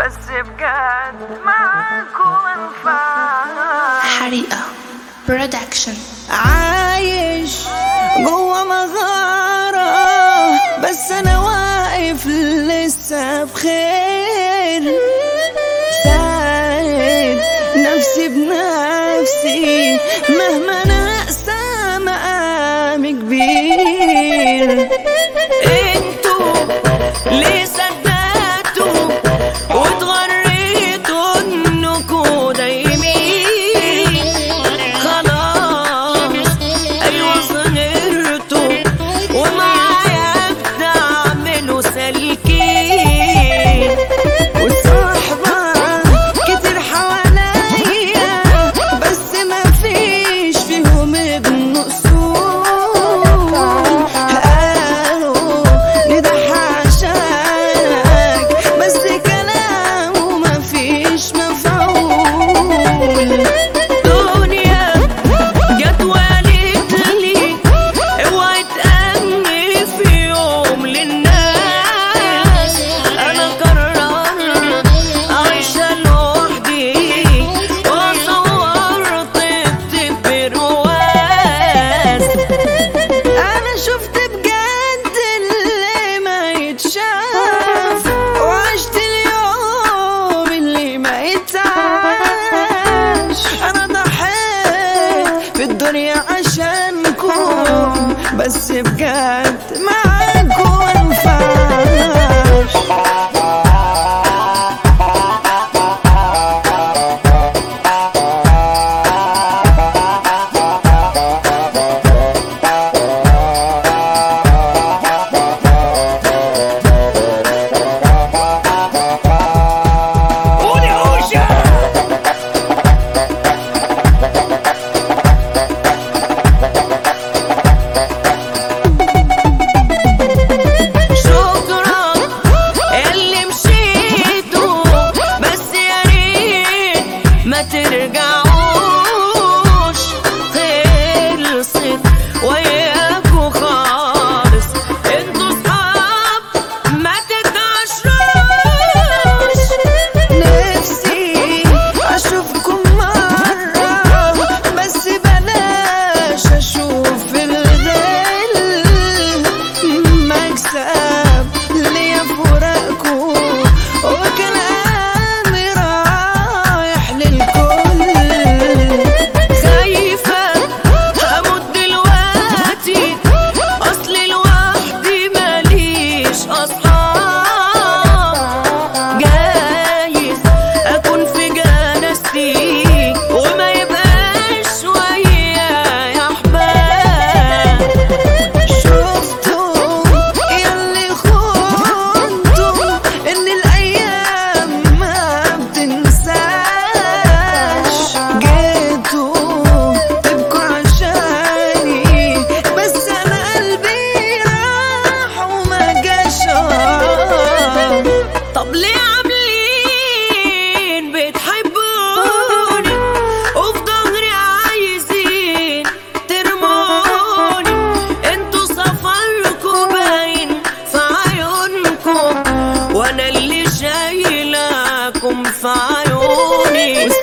بس بجد معاكوا منفعة. حريقة برودكشن. عايش جوا مغارة بس أنا واقف لسه بخير، ساعد نفسي بنفسي مهما أنا أقسى مقامي كبير. انتوا ليه صدقتوا واتغريتوا انكوا دايمين؟ خلاص ايوه صغرتوا ومعايا بتعملوا سالكين، والصحبة كتير حواليا بس مفيش فيهم ابن اصول. قالوا نضحى عشانك بس كلامه مفيش مفعول. دنيا جت وقالت لي اوعي تأمني في يوم للناس، انا قررت اعيش لوحدي وصورت برواز. انا شفت بجد اللي ما يتشاف وعشت اليوم اللي ما يتعاش. انا ضحيت في الدنيا عشانكم بس بجد معاكم منفعش. ما ترجعوش، خلصت وياكوا خالص، انتوا صحاب ما تتعشروش. نفسي اشوفكم مرة بس بلاش اشوف الغل، مكسب ليا فراقكم وكلامي رايح للكل. خايفة هموت دلوقتي اصلي لوحدي ماليش اصحاب، جايز اكون في جنازتي وما يبقاش وياي احباب. شفتوا ياللي خنتوا ان الايام ما بتنساش، جيتوا تبكوا عشاني بس انا قلبي راح وما جاش. طب ليه عاملين بتحبوني وفي ظهري عايزين ترموني؟ انتوا سفركوا باين في عيونكم وانا اللي شايلاكم في عيوني.